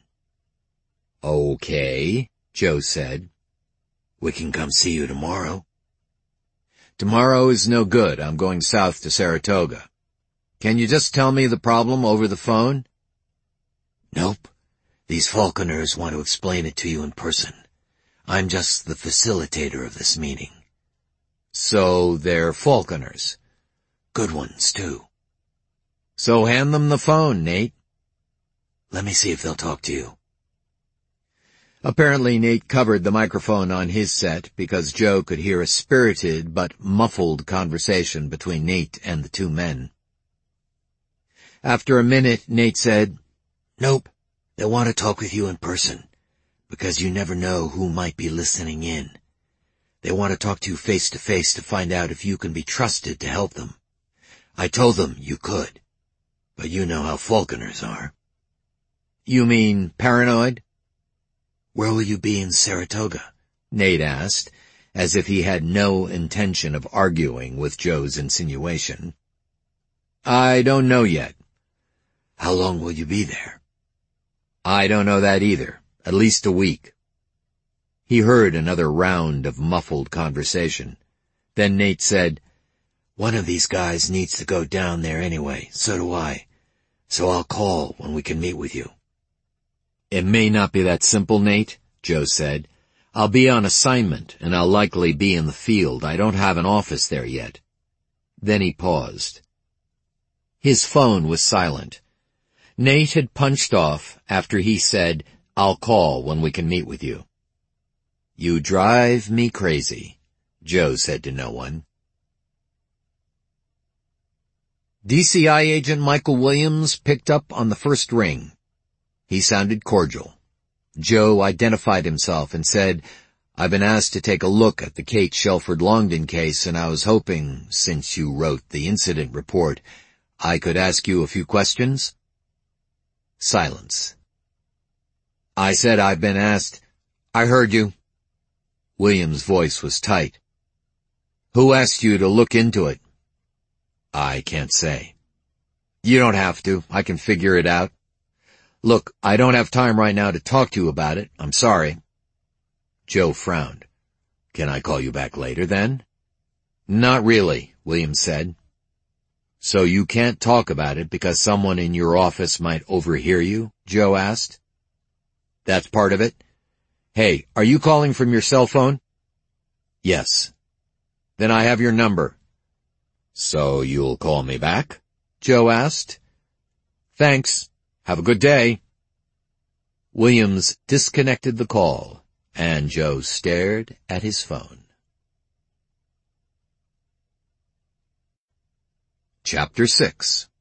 Okay, Joe said. We can come see you tomorrow. Tomorrow is no good. I'm going south to Saratoga. Can you just tell me the problem over the phone? Nope. These Falconers want to explain it to you in person. I'm just the facilitator of this meeting. So they're Falconers. Good ones, too. So hand them the phone, Nate. Let me see if they'll talk to you. Apparently Nate covered the microphone on his set because Joe could hear a spirited but muffled conversation between Nate and the two men. After a minute, Nate said, Nope, they want to talk with you in person, because you never know who might be listening in. They want to talk to you face to face to find out if you can be trusted to help them. I told them you could, but you know how Falconers are. You mean paranoid? Where will you be in Saratoga? Nate asked, as if he had no intention of arguing with Joe's insinuation. I don't know yet. How long will you be there? I don't know that either. At least a week. He heard another round of muffled conversation. Then Nate said, One of these guys needs to go down there anyway, so do I. So I'll call when we can meet with you. It may not be that simple, Nate, Joe said. I'll be on assignment, and I'll likely be in the field. I don't have an office there yet. Then he paused. His phone was silent. Nate had punched off after he said, I'll call when we can meet with you. You drive me crazy, Joe said to no one. D C I agent Michael Williams picked up on the first ring. He sounded cordial. Joe identified himself and said, I've been asked to take a look at the Kate Shelford Longden case, and I was hoping, since you wrote the incident report, I could ask you a few questions? Silence. I said I've been asked. I heard you. Williams' voice was tight. Who asked you to look into it? I can't say. You don't have to. I can figure it out. Look, I don't have time right now to talk to you about it. I'm sorry. Joe frowned. Can I call you back later, then? Not really, Williams said. So you can't talk about it because someone in your office might overhear you? Joe asked. That's part of it. Hey, are you calling from your cell phone? Yes. Then I have your number. So you'll call me back? Joe asked. Thanks. Have a good day. Williams disconnected the call, and Joe stared at his phone. Chapter six.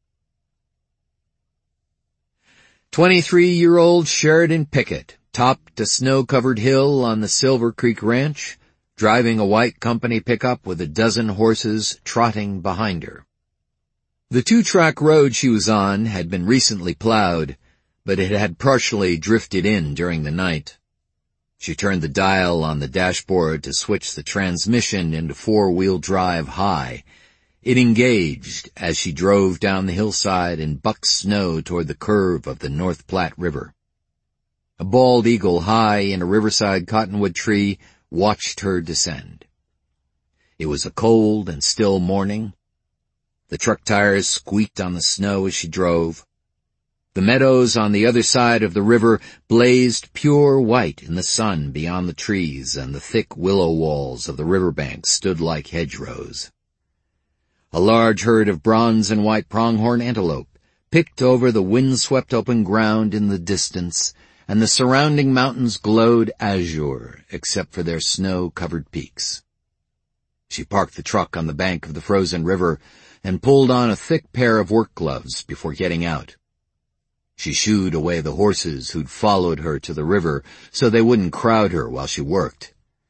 Twenty-three-year-old Sheridan Pickett topped a snow-covered hill on the Silver Creek Ranch, driving a white company pickup with a dozen horses trotting behind her. The two-track road she was on had been recently plowed, but it had partially drifted in during the night. She turned the dial on the dashboard to switch the transmission into four-wheel drive high. It engaged as she drove down the hillside in buck snow toward the curve of the North Platte River. A bald eagle high in a riverside cottonwood tree watched her descend. It was a cold and still morning. The truck tires squeaked on the snow as she drove. The meadows on the other side of the river blazed pure white in the sun beyond the trees, and the thick willow walls of the riverbank stood like hedgerows. A large herd of bronze and white pronghorn antelope picked over the wind-swept open ground in the distance, and the surrounding mountains glowed azure except for their snow-covered peaks. She parked the truck on the bank of the frozen river and pulled on a thick pair of work gloves before getting out. She shooed away the horses who'd followed her to the river so they wouldn't crowd her while she worked.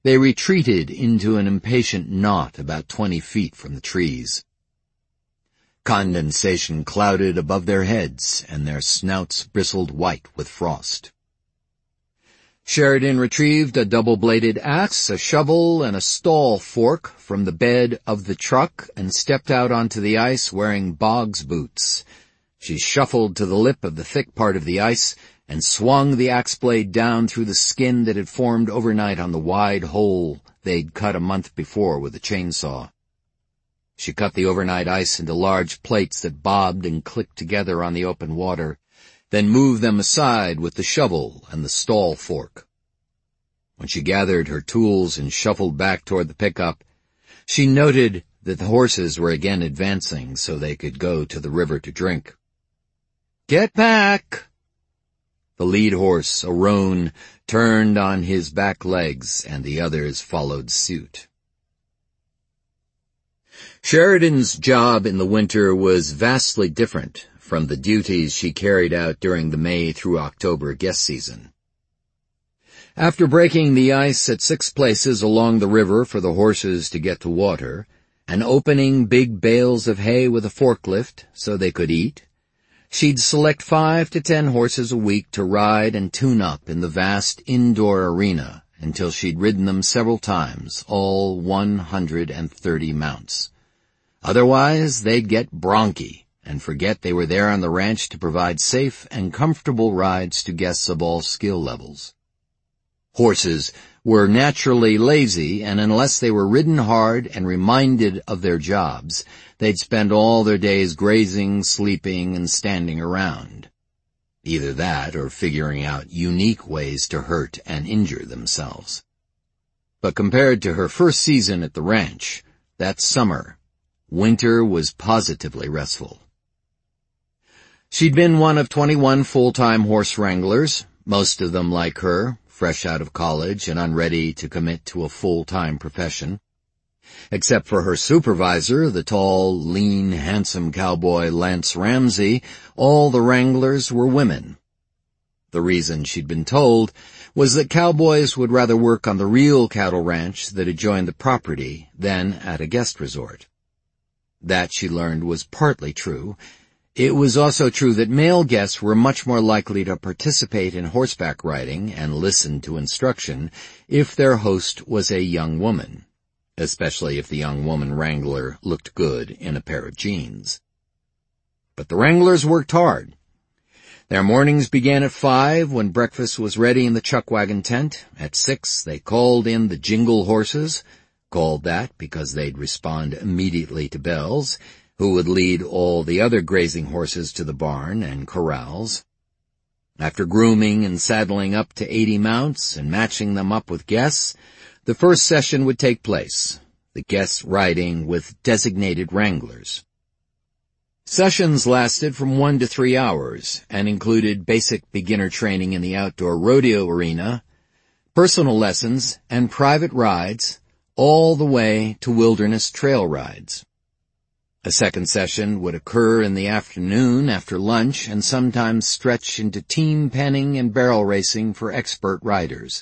They retreated into an impatient knot about twenty feet from the trees. Condensation clouded above their heads, and their snouts bristled white with frost. Sheridan retrieved a double-bladed axe, a shovel, and a stall fork from the bed of the truck and stepped out onto the ice wearing Boggs boots. She shuffled to the lip of the thick part of the ice and swung the axe blade down through the skin that had formed overnight on the wide hole they'd cut a month before with a chainsaw. She cut the overnight ice into large plates that bobbed and clicked together on the open water, then moved them aside with the shovel and the stall fork. When she gathered her tools and shuffled back toward the pickup, she noted that the horses were again advancing so they could go to the river to drink. "Get back!" The lead horse, a roan, turned on his back legs, and the others followed suit. Sheridan's job in the winter was vastly different from the duties she carried out during the May through October guest season. After breaking the ice at six places along the river for the horses to get to water, and opening big bales of hay with a forklift so they could eat, she'd select five to ten horses a week to ride and tune up in the vast indoor arena until she'd ridden them several times, all one hundred thirty mounts. Otherwise, they'd get bronchi and forget they were there on the ranch to provide safe and comfortable rides to guests of all skill levels. Horses were naturally lazy, and unless they were ridden hard and reminded of their jobs, they'd spend all their days grazing, sleeping, and standing around. Either that or figuring out unique ways to hurt and injure themselves. But compared to her first season at the ranch, that summer, winter was positively restful. She'd been one of twenty-one full-time horse wranglers, most of them like her, fresh out of college and unready to commit to a full-time profession. Except for her supervisor, the tall, lean, handsome cowboy Lance Ramsey, all the wranglers were women. The reason, she'd been told, was that cowboys would rather work on the real cattle ranch that adjoined the property than at a guest resort. That, she learned, was partly true. It was also true that male guests were much more likely to participate in horseback riding and listen to instruction if their host was a young woman, especially if the young woman wrangler looked good in a pair of jeans. But the wranglers worked hard. Their mornings began at five when breakfast was ready in the chuck wagon tent. At six, they called in the jingle horses, called that because they'd respond immediately to bells, who would lead all the other grazing horses to the barn and corrals. After grooming and saddling up to eighty mounts and matching them up with guests, the first session would take place, the guests riding with designated wranglers. Sessions lasted from one to three hours and included basic beginner training in the outdoor rodeo arena, personal lessons, and private rides, all the way to wilderness trail rides. A second session would occur in the afternoon after lunch and sometimes stretch into team penning and barrel racing for expert riders.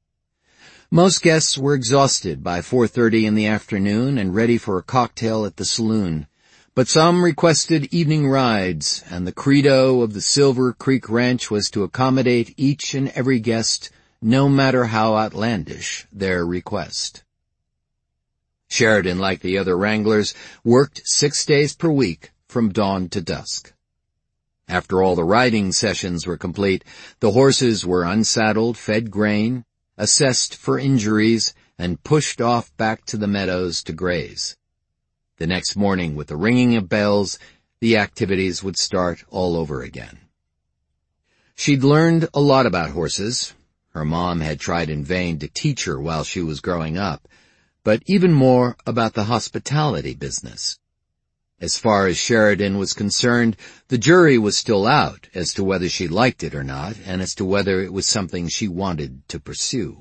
Most guests were exhausted by four thirty in the afternoon and ready for a cocktail at the saloon, but some requested evening rides, and the credo of the Silver Creek Ranch was to accommodate each and every guest, no matter how outlandish their request. Sheridan, like the other wranglers, worked six days per week from dawn to dusk. After all the riding sessions were complete, the horses were unsaddled, fed grain, assessed for injuries, and pushed off back to the meadows to graze. The next morning, with the ringing of bells, the activities would start all over again. She'd learned a lot about horses. Her mom had tried in vain to teach her while she was growing up, but even more about the hospitality business. As far as Sheridan was concerned, the jury was still out as to whether she liked it or not, and as to whether it was something she wanted to pursue.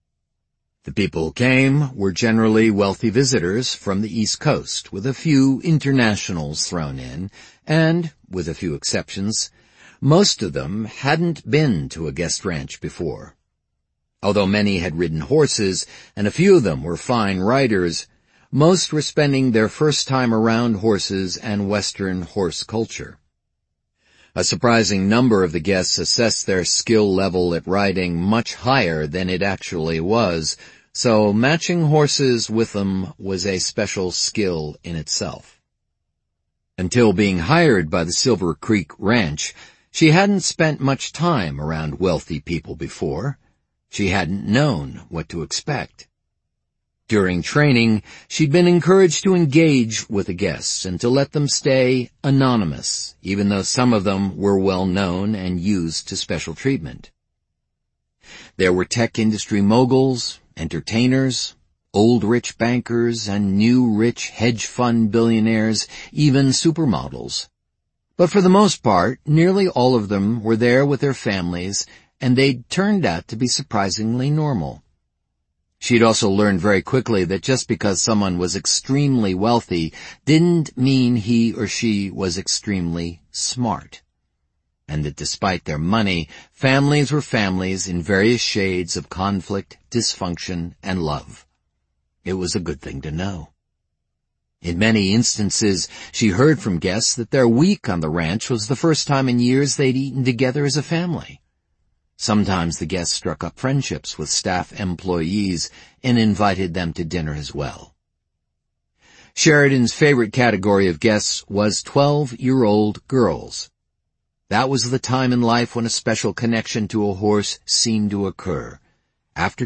The people who came were generally wealthy visitors from the East Coast, with a few internationals thrown in, and, with a few exceptions, most of them hadn't been to a guest ranch before. Although many had ridden horses, and a few of them were fine riders, most were spending their first time around horses and Western horse culture. A surprising number of the guests assessed their skill level at riding much higher than it actually was, so matching horses with them was a special skill in itself. Until being hired by the Silver Creek Ranch, she hadn't spent much time around wealthy people before. She hadn't known what to expect. During training, she'd been encouraged to engage with the guests and to let them stay anonymous, even though some of them were well known and used to special treatment. There were tech industry moguls, entertainers, old rich bankers, and new rich hedge fund billionaires, even supermodels. But for the most part, nearly all of them were there with their families, and they'd turned out to be surprisingly normal. She'd also learned very quickly that just because someone was extremely wealthy didn't mean he or she was extremely smart. And that despite their money, families were families in various shades of conflict, dysfunction, and love. It was a good thing to know. In many instances, she heard from guests that their week on the ranch was the first time in years they'd eaten together as a family. Sometimes the guests struck up friendships with staff employees and invited them to dinner as well. Sheridan's favorite category of guests was twelve-year-old girls. That was the time in life when a special connection to a horse seemed to occur. After